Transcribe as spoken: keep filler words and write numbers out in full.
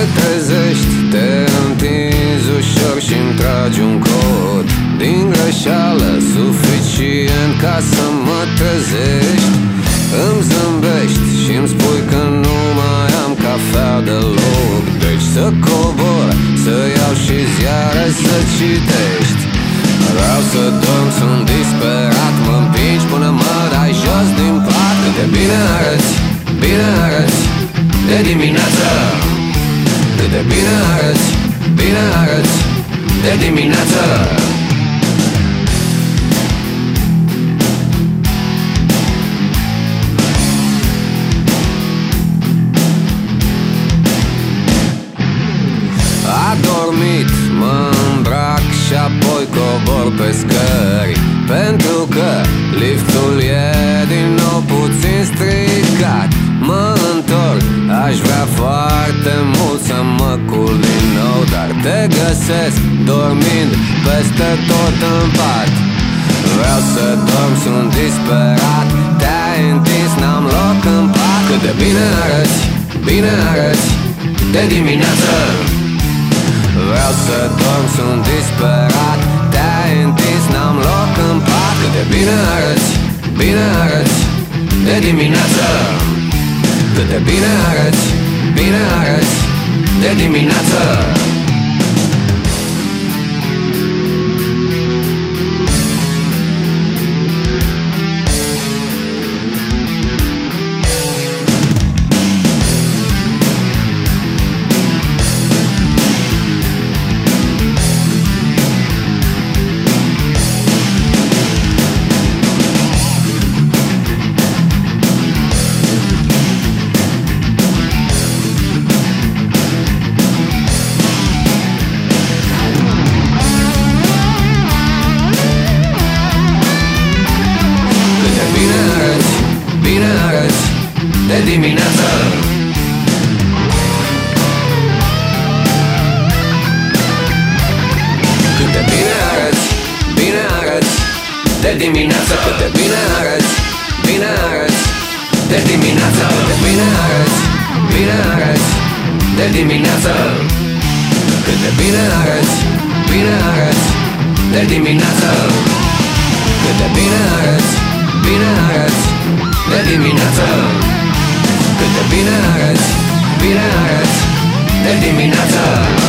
trezești, te întinzi ușor și-mi tragi un cod din greșeală, suficient ca să mă trezești. Îmi zâmbești și-mi spui că nu mai am cafea deloc, deci să cobor, să iau și ziare să citești. Vreau să dorm, sunt disperat, mă împingi până mă dai jos din pat. Cât de bine arăți, bine arăți de dimineață. Cât de bine arăți, bine arăți de dimineață. A dormit, mă îmbrac și apoi cobor pe scări, pentru că liftul e din nou puțin stricat. Mă întorc, aș vrea foarte mult să mă culc din nou, dar te găsesc dormind peste tot în pat. Vreau să dorm, sunt disperat, te-ai întins, n-am loc în pat. Cât de bine arăți, bine arăți de dimineață. Vreau să dorm, sunt disperat, te-ai întins, n-am loc în pat. Cât de bine arăți, bine arăți de dimineață. Cât de bine arăți, bine arăți de dimineață. Bine arăți de dimineață. Cât de bine arăți, bine arăți de dimineață. Cât de bine arăți, bine arăți de dimineață. Cât de bine arăți, bine arăți de dimineață. Cât de bine arăți, bine arăți de dimineață. Cât de bine arăți, bine arăți de dimineață. Cât de bine arăți, bine arăți de dimineață.